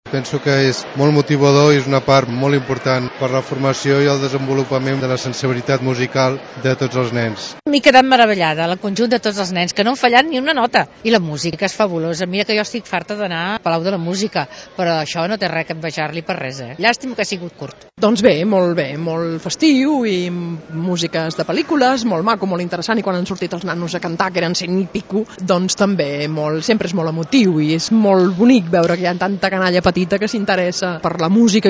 Penso que és molt motivador i és una part molt important per la formació i el desenvolupament de la sensibilitat musical de tots els nens. M'he quedat meravellada, el conjunt de tots els nens, que no han fallat ni una nota. I la música és fabulosa. Mira que jo estic farta d'anar al Palau de la Música, però això no té res que envejar-li per res, Llàstima que ha sigut curt. Doncs bé, molt festiu i músiques de pel·lícules, molt maco, molt interessant, i quan han sortit els nanos a cantar, que eren 100 i pico, doncs també sempre és molt emotiu i és molt bonic veure que hi ha tanta canalla petita que s'interessa per la música